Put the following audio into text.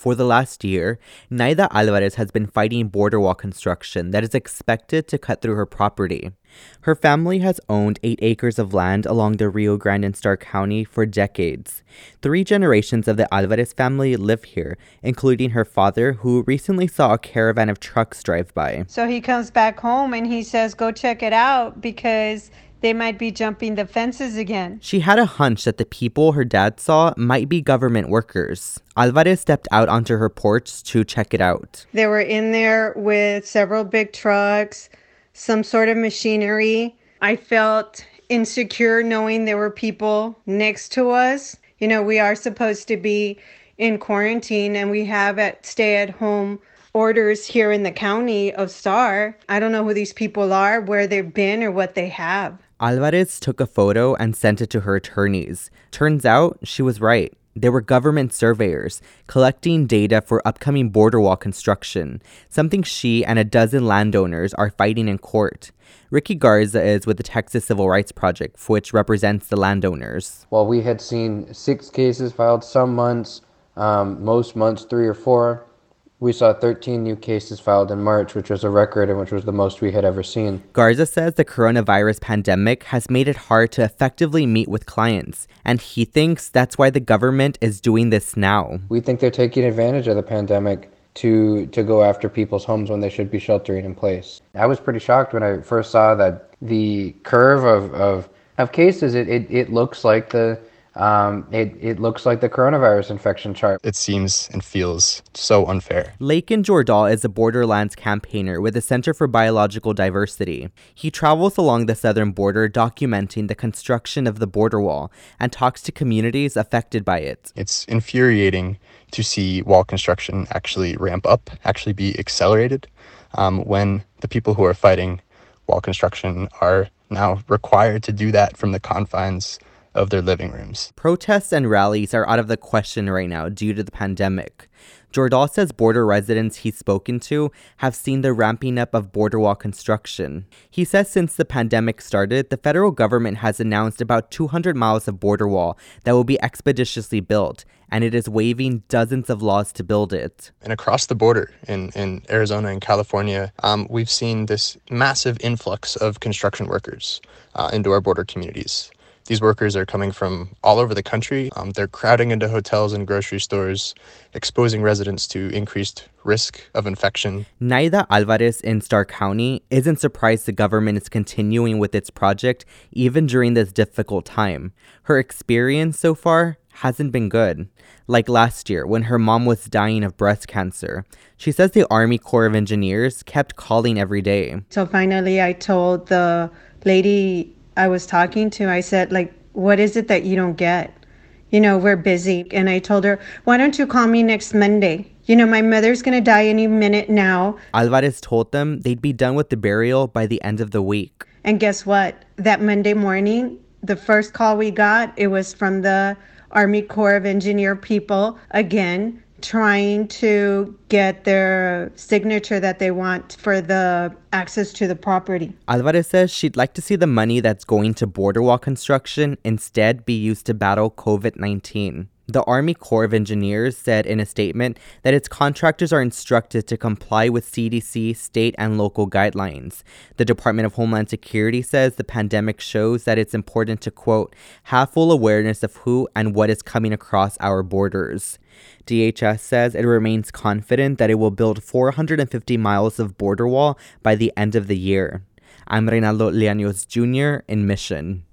For the last year, Naida Alvarez has been fighting border wall construction that is expected to cut through her property. Her family has owned 8 acres of land along the Rio Grande in Starr County for decades. 3 generations of the Alvarez family live here, including her father, who recently saw a caravan of trucks drive by. So he comes back home and he says, go check it out because they might be jumping the fences again. She had a hunch that the people her dad saw might be government workers. Alvarez stepped out onto her porch to check it out. They were in there with several big trucks, some sort of machinery. I felt insecure knowing there were people next to us. You know, we are supposed to be in quarantine and we have stay-at-home orders here in the county of Starr. I don't know who these people are, where they've been, or what they have. Alvarez took a photo and sent it to her attorneys. Turns out she was right. They were government surveyors collecting data for upcoming border wall construction, something she and a dozen landowners are fighting in court. Ricky Garza is with the Texas Civil Rights Project, which represents the landowners. While we had seen 6 cases filed some months, most months 3 or 4, we saw 13 new cases filed in March, which was a record and which was the most we had ever seen. Garza says the coronavirus pandemic has made it hard to effectively meet with clients, and he thinks that's why the government is doing this now. We think they're taking advantage of the pandemic to go after people's homes when they should be sheltering in place. I was pretty shocked when I first saw that the curve of cases, it looks like it looks like the coronavirus infection chart. It seems and feels so unfair. Lakin Jordahl is a borderlands campaigner with the Center for Biological Diversity. He travels along the southern border documenting the construction of the border wall and talks to communities affected by it. It's infuriating to see wall construction actually ramp up, actually be accelerated, when the people who are fighting wall construction are now required to do that from the confines of their living rooms. Protests and rallies are out of the question right now due to the pandemic. Jordahl says border residents he's spoken to have seen the ramping up of border wall construction. He says since the pandemic started, the federal government has announced about 200 miles of border wall that will be expeditiously built, and it is waiving dozens of laws to build it. And across the border in Arizona and California, we've seen this massive influx of construction workers into our border communities. These workers are coming from all over the country. They're crowding into hotels and grocery stores, exposing residents to increased risk of infection. Naida Alvarez in Starr County isn't surprised the government is continuing with its project even during this difficult time. Her experience so far hasn't been good. Like last year when her mom was dying of breast cancer. She says the Army Corps of Engineers kept calling every day. So finally I told the lady I was talking to, I said, like, what is it that you don't get? You know, we're busy. And I told her, why don't you call me next Monday? You know, my mother's going to die any minute now. Alvarez told them they'd be done with the burial by the end of the week. And guess what? That Monday morning, the first call we got, it was from the Army Corps of Engineer people, again, trying to get their signature that they want for the access to the property. Alvarez says she'd like to see the money that's going to border wall construction instead be used to battle COVID-19. The Army Corps of Engineers said in a statement that its contractors are instructed to comply with CDC, state, and local guidelines. The Department of Homeland Security says the pandemic shows that it's important to, quote, have full awareness of who and what is coming across our borders. DHS says it remains confident that it will build 450 miles of border wall by the end of the year. I'm Reynaldo Llanos Jr. in Mission.